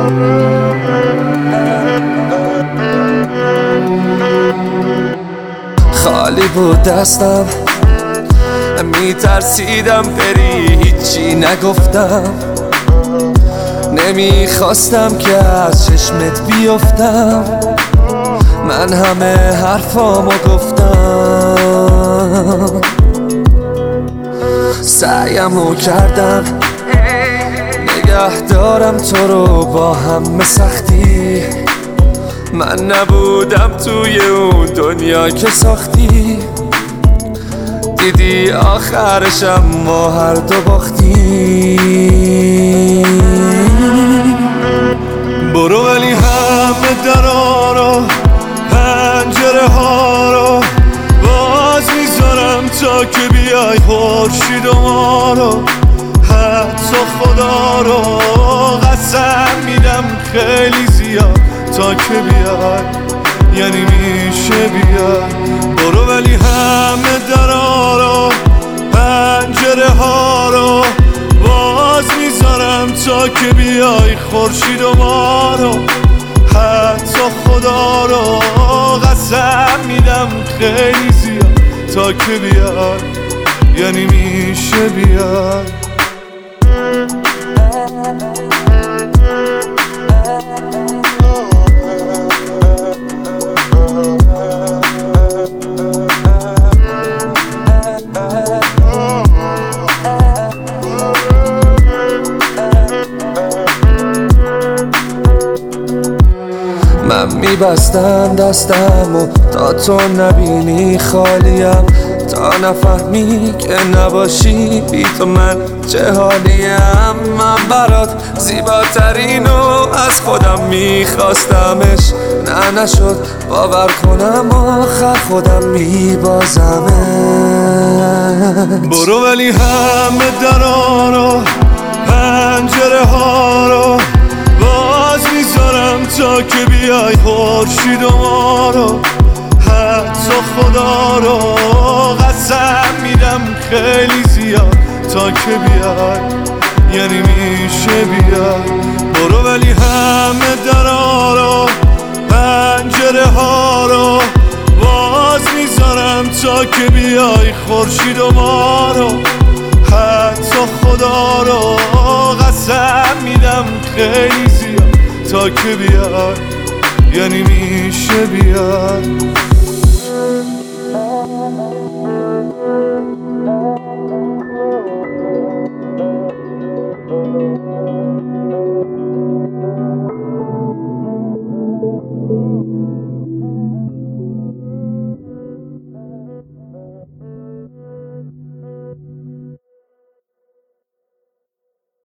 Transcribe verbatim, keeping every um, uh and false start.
خالی بود دستم، میترسیدم بری، هیچی نگفتم. نمیخواستم که از چشمت بیفتم، من همه حرفامو گفتم. سعیمو کردم نگه دارم تو رو با همه سختی. من نبودم توی اون دنیا که ساختی. دیدی آخرشم ما هر دو باختی. برو ولی همه درا رو، پنجره ها رو باز میذارم تا که بیای خورشید و ما رو. حتی خدا رو قسم میدم خیلی زیاد تا که بیای، یعنی میشه بیای. برو ولی همه درا رو، پنجره ها رو باز میذارم تا که بیای خورشید و ما رو. حتی خدا رو قسم میدم خیلی زیاد تا که بیای، یعنی میشه بیای. من میبستم دستم و تا تو نبینی خالیم، تا نفهمی که نباشی بی تو من چه حالیم. من برات زیباترینو از خودم میخواستمش، نه نشد باور کنم آخر خودم میبازمش. برو ولی همه درا رو، پنجره ها رو باز میذارم تا که بیای خورشید و ما رو. حتی خدا رو قسم میدم خیلی زیاد تا که بیای، یعنی میشه بیای. برو ولی همه درا رو، پنجره ها رو باز میذارم تا که بیای خورشید و ما رو. حتی خدا رو قسم میدم خیلی زیاد تا که بیای، یعنی میشه بیای.